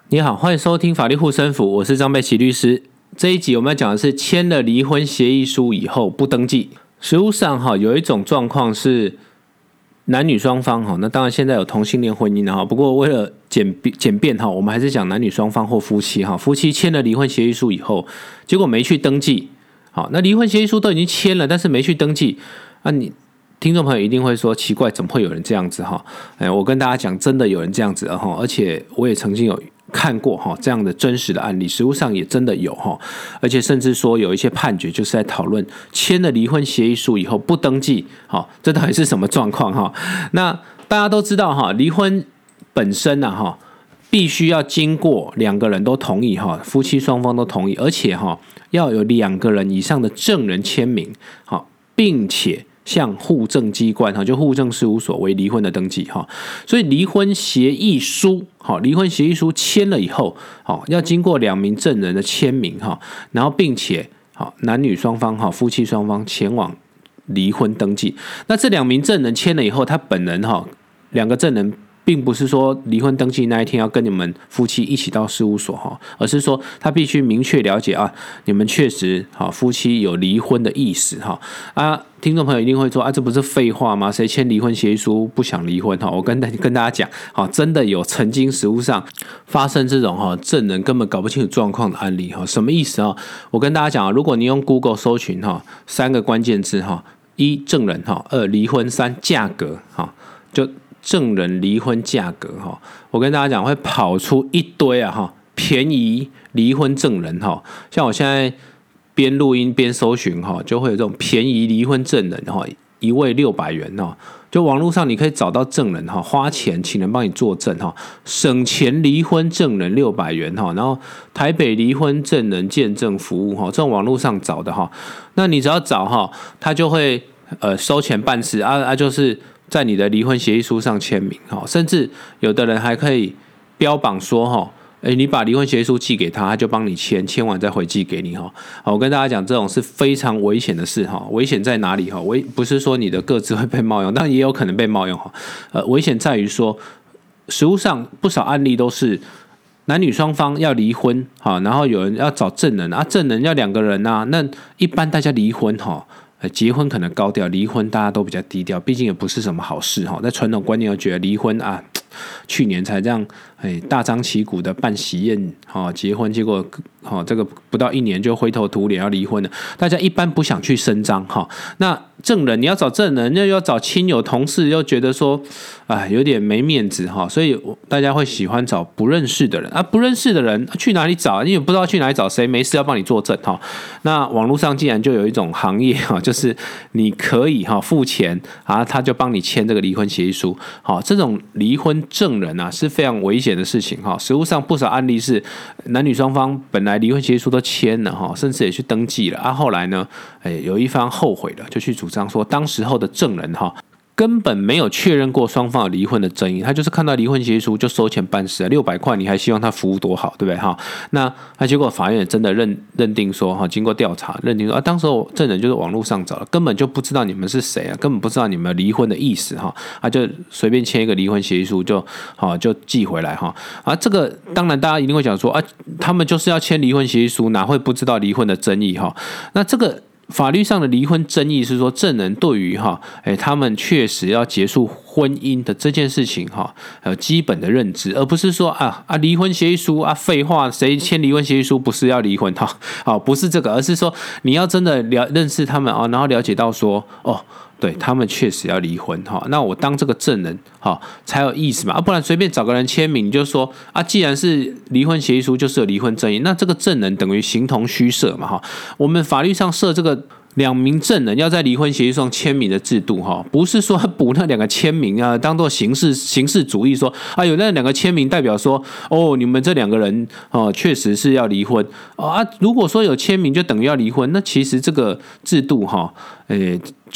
你好，欢迎收听法律护身符，我是张贝琪律师。这一集我们要讲的是签了离婚协议书以后不登记。实务上有一种状况是男女双方那当然现在有同性恋婚姻不过为了简便我们还是讲男女双方或夫妻夫妻签了离婚协议书以后，结果没去登记。好，那离婚协议书都已经签了，但是没去登记，你听众朋友一定会说奇怪，怎么会有人这样子我跟大家讲，真的有人这样子而且我也曾经有看过这样的真实的案例，实务上也真的有而且甚至说有一些判决就是在讨论签了离婚协议书以后不登记，这到底是什么状况那大家都知道离婚本身必须要经过两个人都同意夫妻双方都同意，而且要有两个人以上的证人签名并且向户政机关就户政事务所为离婚的登记所以离婚协议书签了以后要经过两名证人的签名然后并且男女双方夫妻双方前往离婚登记。那这两名证人签了以后，他本人两个证人并不是说离婚登记那一天要跟你们夫妻一起到事务所而是说他必须明确了解你们确实夫妻有离婚的意思听众朋友一定会说这不是废话吗？谁签离婚协议书不想离婚我跟大家讲真的有曾经实务上发生这种证人根本搞不清楚状况的案例什么意思我跟大家讲如果你用 Google 搜寻三个关键字一证人二离婚三价格就证人离婚价格我跟大家讲会跑出一堆便宜离婚证人像我现在边录音边搜寻就会有这种便宜离婚证人一位600元就网络上你可以找到证人花钱请人帮你作证省钱离婚证人600元然后台北离婚证人见证服务这种网络上找的那你只要找他就会收钱办事就是在你的离婚协议书上签名甚至有的人还可以标榜说你把离婚协议书寄给他，他就帮你签完再回寄给你我跟大家讲，这种是非常危险的事危险在哪里不是说你的个资会被冒用，但也有可能被冒用危险在于说，实务上不少案例都是男女双方要离婚然后有人要找证人证人要两个人那一般大家离婚结婚可能高调，离婚大家都比较低调，毕竟也不是什么好事在传统观念又觉得离婚去年才这样大张旗鼓的办喜宴结婚，结果这个不到1年就灰头土脸要离婚了，大家一般不想去声张那证人你要找证人，又要找亲友同事，又觉得说有点没面子所以大家会喜欢找不认识的人不认识的人去哪里找？你也不知道去哪里找谁没事要帮你作证那网络上竟然就有一种行业就是你可以付钱他就帮你签这个离婚协议书这种离婚证人是非常危险的事情实务上不少案例是男女双方本来离婚协议书都签了甚至也去登记了后来呢有一方后悔了，就去主张说当时候的证人根本没有确认过双方有离婚的争议，他就是看到离婚协议书就收钱办事600块，你还希望他服务多好，对不对那结果法院也真的认定说经过调查认定说当时候证人就是网络上找的，根本就不知道你们是谁根本不知道你们离婚的意思就随便签一个离婚协议书就寄回来这个当然大家一定会讲说他们就是要签离婚协议书，哪会不知道离婚的争议那这个法律上的离婚争议是说，证人对于他们确实要结束婚姻的这件事情有基本的认知，而不是说离婚协议书废话，谁签离婚协议书不是要离婚不是这个，而是说你要真的认识他们然后了解到说对他们确实要离婚那我当这个证人才有意思嘛不然随便找个人签名你就说既然是离婚协议书就是有离婚争议，那这个证人等于形同虚设嘛我们法律上设这个两名证人要在离婚协议上签名的制度不是说补那两个签名当做形式主义说有那两个签名代表说你们这两个人确实是要离婚如果说有签名就等于要离婚，那其实这个制度就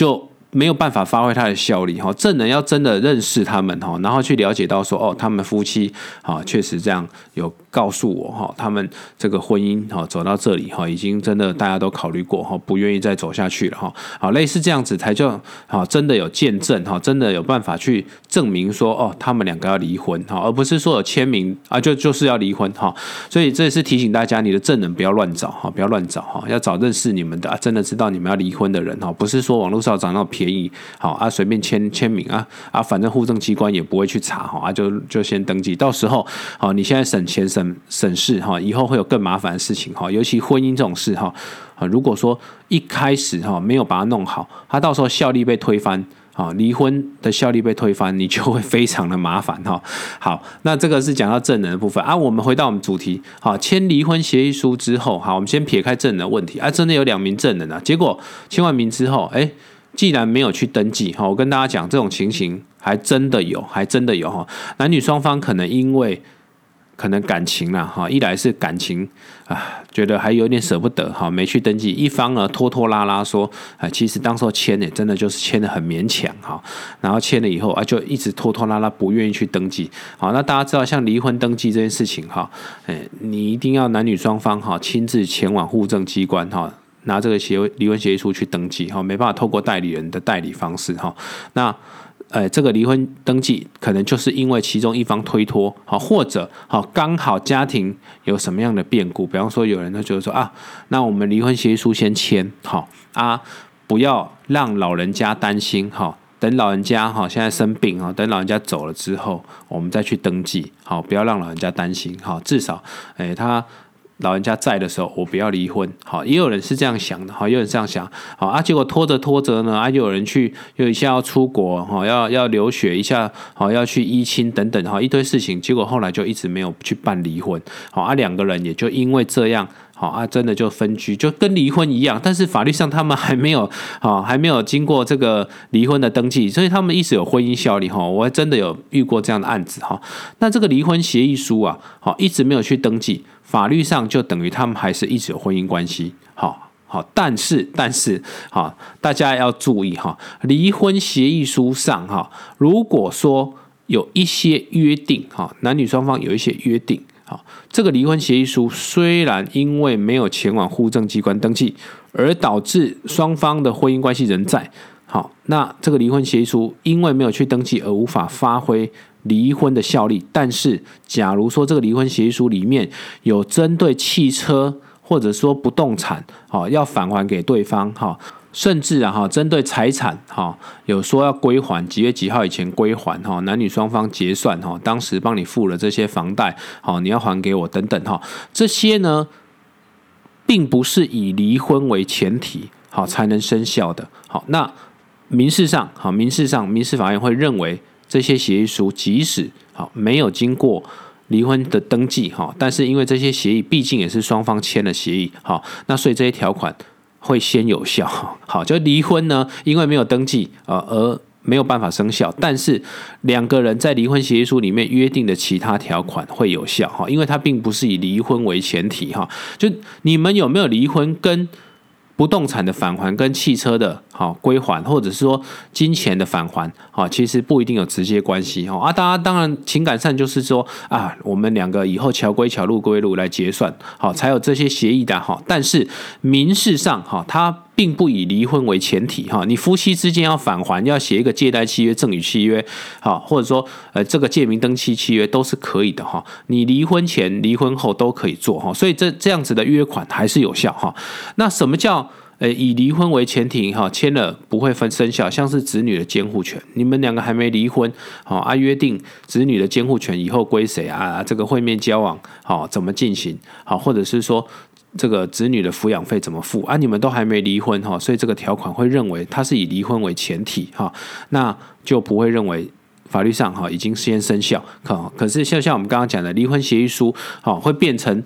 没有办法发挥它的效力哈。证人要真的认识他们哈，然后去了解到说哦，他们夫妻啊确实这样有告诉我哈，他们这个婚姻哈走到这里哈，已经真的大家都考虑过哈，不愿意再走下去了哈。好，类似这样子才叫好，真的有见证哈，真的有办法去证明说哦，他们两个要离婚哈，而不是说有签名啊就是要离婚哈。所以这也是提醒大家，你的证人不要乱找哈，不要乱找哈，要找认识你们的啊，真的知道你们要离婚的人哈，不是说网络上找那种便宜好啊，随便签名啊，反正户政机关也不会去查哈，就先登记，到时候好，你现在省钱省事哈，以后会有更麻烦的事情哈，尤其婚姻这种事哈，如果说一开始哈没有把它弄好，它到时候效力被推翻。离婚的效力被推翻，你就会非常的麻烦哈。好，那这个是讲到证人的部分啊。我们回到我们主题，好，签离婚协议书之后，好，我们先撇开证人的问题啊，真的有2名证人啊，结果签完名之后，既然没有去登记，我跟大家讲，这种情形还真的有哈。男女双方可能因为可能感情啦哈，一来是感情觉得还有点舍不得哈，没去登记；一方呢拖拖拉拉说，其实当时候签真的就是签得很勉强哈，然后签了以后就一直拖拖拉拉不愿意去登记。好，那大家知道像离婚登记这件事情哈，你一定要男女双方哈亲自前往户政机关哈，拿这个离婚协议书去登记哈，没办法透过代理人的代理方式哈，那。这个离婚登记可能就是因为其中一方推脱，或者刚好家庭有什么样的变故，比方说有人就觉得说那我们离婚协议书先签，不要让老人家担心，等老人家现在生病，等老人家走了之后，我们再去登记，不要让老人家担心，至少他。老人家在的时候，我不要离婚。好，也有人是这样想的，也有人这样想。好结果拖着呢，又有人有一下要出国，要留学一下，要去依亲等等，一堆事情，结果后来就一直没有去办离婚。好2个人也就因为这样。真的就分居，就跟离婚一样，但是法律上他们还没有经过这个离婚的登记，所以他们一直有婚姻效力。我还真的有遇过这样的案子。那这个离婚协议书一直没有去登记，法律上就等于他们还是一直有婚姻关系。但是大家要注意离婚协议书上如果说有一些约定男女双方有一些约定。这个离婚协议书虽然因为没有前往户政机关登记，而导致双方的婚姻关系仍在。那这个离婚协议书因为没有去登记而无法发挥离婚的效力。但是，假如说这个离婚协议书里面有针对汽车或者说不动产要返还给对方甚至针对财产有说要归还几月几号以前归还男女双方结算当时帮你付了这些房贷你要还给我等等这些呢并不是以离婚为前提才能生效的。那民事法院会认为这些协议书即使没有经过离婚的登记但是因为这些协议毕竟也是双方签了协议那所以这些条款会先有效。好，就离婚呢，因为没有登记而没有办法生效，但是2个人在离婚协议书里面约定的其他条款会有效因为它并不是以离婚为前提就你们有没有离婚跟不动产的返还跟汽车的归还，或者是说金钱的返还其实不一定有直接关系大家当然情感上就是说我们2个以后桥归桥路归路来结算才有这些协议的但是民事上它并不以离婚为前提你夫妻之间要返还，要写一个借贷契约、赠与契约或者说这个借名登记契约都是可以的你离婚前、离婚后都可以做所以这样子的约款还是有效那什么叫以离婚为前提签了不会生效，像是子女的监护权，你们2个还没离婚约定子女的监护权以后归谁这个会面交往怎么进行或者是说这个子女的抚养费怎么付你们都还没离婚所以这个条款会认为它是以离婚为前提那就不会认为法律上已经先生效可是像我们刚刚讲的离婚协议书会变成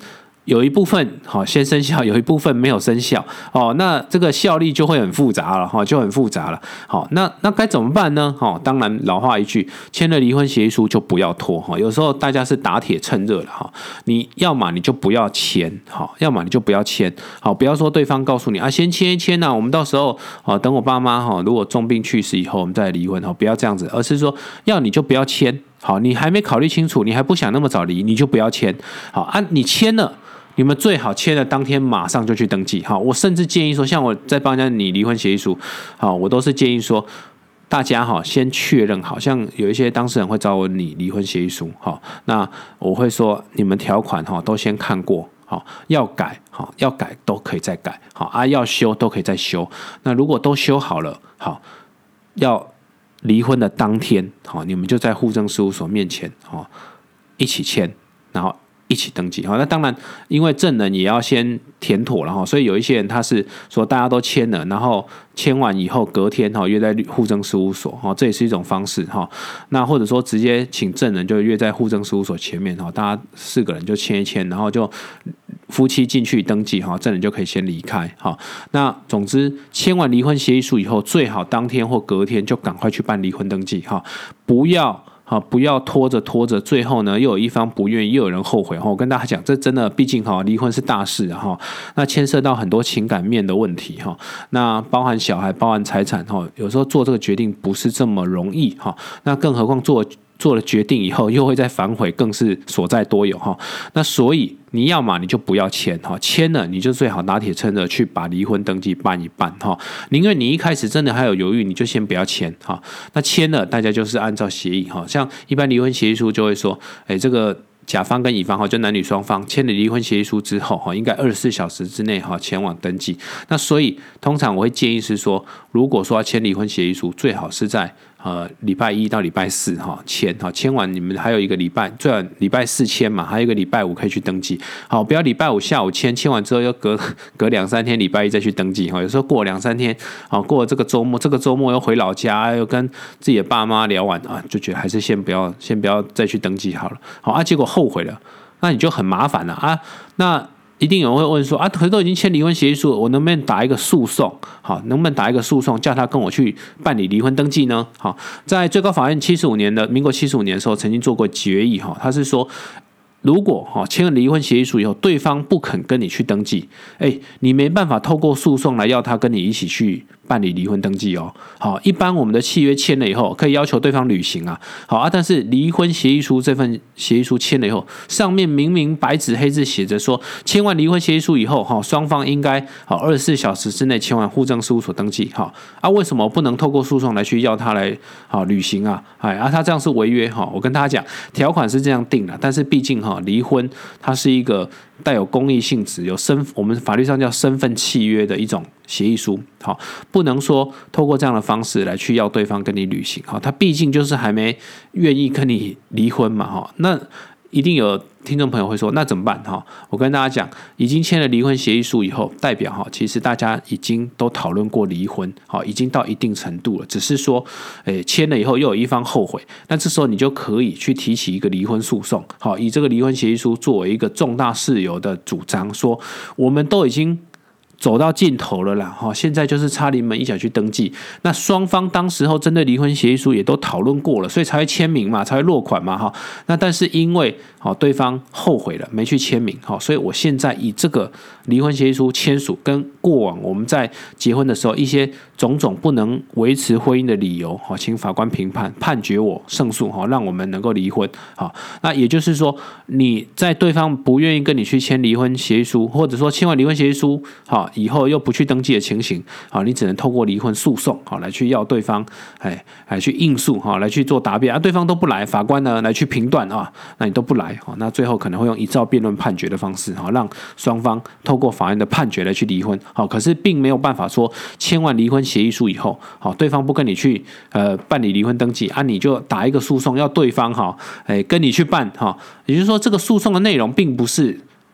有一部分先生效，有一部分没有生效那这个效力就会很复杂了就很复杂了。那该怎么办呢？当然老话一句，签了离婚协议书就不要拖有时候大家是打铁趁热了你要么你就不要签要么你就不要签不要说对方告诉你先签一签我们到时候等我爸妈如果重病去世以后我们再来离婚不要这样子，而是说要你就不要签你还没考虑清楚，你还不想那么早离，你就不要签你签了。你们最好签了当天马上就去登记我甚至建议说，像我在帮人家拟离婚协议书我都是建议说大家先确认好，像有一些当事人会找我拟离婚协议书那我会说你们条款都先看过要改都可以再改要修都可以再修。那如果都修好了要离婚的当天你们就在户政事务所面前一起签，然后一起登记那当然因为证人也要先填妥了所以有一些人他是说大家都签了，然后签完以后隔天约在户政事务所这也是一种方式那或者说直接请证人就约在户政事务所前面大家4个人就签一签，然后就夫妻进去登记证人就可以先离开那总之签完离婚协议书以后，最好当天或隔天就赶快去办离婚登记不要拖着，最后呢又有一方不愿意，又有人后悔我跟大家讲，这真的毕竟离婚是大事那牵涉到很多情感面的问题那包含小孩，包含财产有时候做这个决定不是这么容易那更何况做了决定以后又会再反悔，更是所在多有那所以你要嘛你就不要签签了你就最好打铁趁热去把离婚登记办一办宁愿你一开始真的还有犹豫，你就先不要签那签了大家就是按照协议像一般离婚协议书就会说这个甲方跟乙方就男女双方签了离婚协议书之后应该24小时之内前往登记。那所以通常我会建议是说，如果说要签离婚协议书，最好是在礼拜1到礼拜4签完你们还有一个礼拜，最好礼拜4签嘛，还有一个礼拜5可以去登记不要礼拜5下午签完之后又隔2-3天礼拜1再去登记有时候过2-3天过了这个周末又回老家，又跟自己的爸妈聊完就觉得还是先不要再去登记好了结果后悔了，那你就很麻烦了那一定有人会问说可是都已经签离婚协议书了，我能不能打一个诉讼能不能打一个诉讼叫他跟我去办理离婚登记呢在最高法院民国75年的时候曾经做过决议他是说，如果签了离婚协议书以后，对方不肯跟你去登记你没办法透过诉讼来要他跟你一起去办理离婚登记一般我们的契约签了以后可以要求对方履行但是离婚协议书这份协议书签了以后，上面明明白纸黑字写着说，签完离婚协议书以后双方应该24小时之内前往户政事务所登记为什么不能透过诉讼来去要他来履行他这样是违约我跟大家讲，条款是这样定的，但是毕竟离婚它是一个带有公益性质，我们法律上叫身份契约的一种协议书不能说透过这样的方式来去要对方跟你履行他毕竟就是还没愿意跟你离婚嘛那一定有听众朋友会说，那怎么办我跟大家讲，已经签了离婚协议书以后，代表其实大家已经都讨论过离婚已经到一定程度了，只是说签了以后又有一方后悔，那这时候你就可以去提起一个离婚诉讼以这个离婚协议书作为一个重大事由的主张，说我们都已经走到尽头了啦现在就是差临门一脚去登记。那双方当时候针对离婚协议书也都讨论过了，所以才会签名嘛，才会落款嘛那但是因为对方后悔了没去签名所以我现在以这个离婚协议书签署跟过往我们在结婚的时候一些种种不能维持婚姻的理由请法官评判判决我胜诉让我们能够离婚那也就是说，你在对方不愿意跟你去签离婚协议书，或者说签完离婚协议书以后又不去登记的情形你只能透过离婚诉讼来去要对方来去应诉来去做答辩对方都不来，法官呢来去评断那你都不来那最后可能会用一照辩论判决的方式让双方透过法院的判决来去离婚可是并没有办法说签完离婚协议书以后对方不跟你去办理离婚登记你就打一个诉讼要对方跟你去办也就是说这个诉讼的内容并不是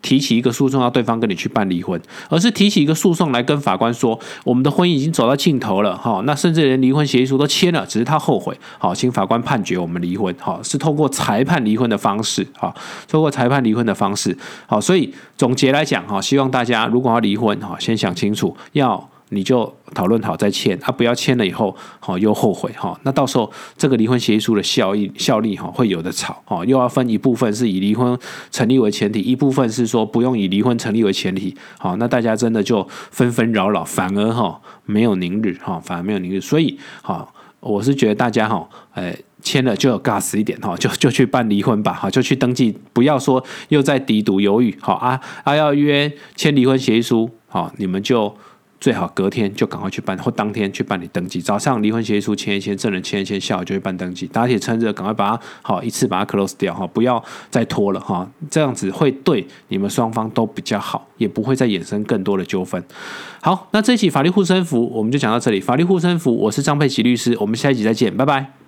提起一个诉讼要对方跟你去办离婚，而是提起一个诉讼来跟法官说，我们的婚姻已经走到尽头了，那甚至连离婚协议书都签了，只是他后悔，请法官判决我们离婚，是透过裁判离婚的方式，透过裁判离婚的方式，所以总结来讲，希望大家如果要离婚，先想清楚，你就讨论好再签不要签了以后又后悔那到时候这个离婚协议书的效力会有的吵又要分一部分是以离婚成立为前提，一部分是说不用以离婚成立为前提那大家真的就纷纷扰扰，反而没有宁日反而没有宁日，所以我是觉得大家签了就有 gas 一点就去办离婚吧就去登记，不要说又在抵赌犹豫要约签离婚协议书你们就最好隔天就赶快去办，或当天去办理登记。早上离婚协议书签一签，证人签一签，下午就去办登记。打铁趁热，赶快把它一次把它 close 掉不要再拖了这样子会对你们双方都比较好，也不会再衍生更多的纠纷。好，那这一期法律护身符我们就讲到这里。法律护身符，我是张佩琪律师，我们下一集再见，拜拜。